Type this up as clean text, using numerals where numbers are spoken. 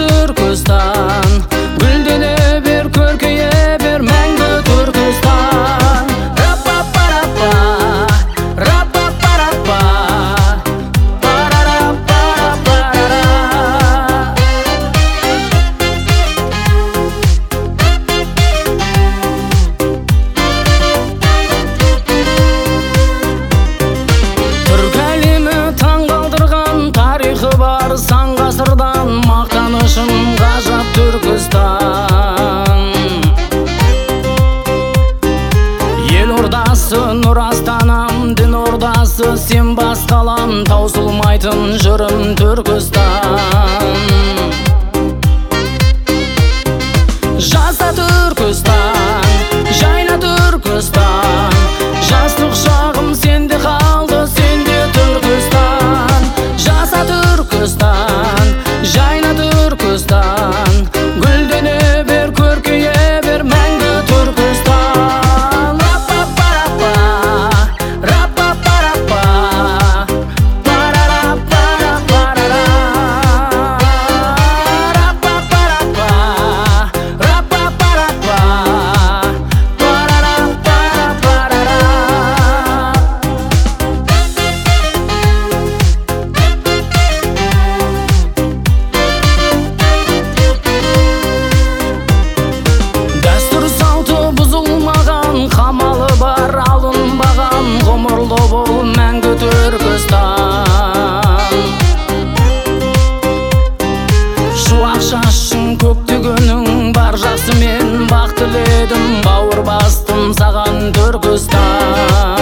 Түркістан, гүлдене бер, көркейе бер, мәңгі Түркістан. Рапа-па-рапа, рапа-па-рапа, пара-ра-пара-пара-ра. Түркі әлемі таң қалдырған тарихы бар сан ғасырдан, мақтанышым ғажап Түркістан. Ел ордасы нұр астанам, дін ордасы сен басқалам, таусылмайтын жырым Түркістан. Жаса Түркістан, жайна Түркістан, жастық шағым сенде қалды, сенде Түркістан. Жаса Түркістан, жайна Түркістан, гүлдене бер, көркейе бер, мәңгі Түркістан. Рапа-па-рапа, рапа-па-рапа, пара-ра-пара-пара-ра. Рапа-па-рапа, рапа-па-рапа, пара-ра-пара-пара-ра. Дәстүр салты бұзылмаған, қамалы бар алынбаған, ғұмырлы бол мәңгі Түркістан. Шуақ шашың көктігінің бар, жақсы мен бақ тіледім, бауыр бастым саған Түркістан.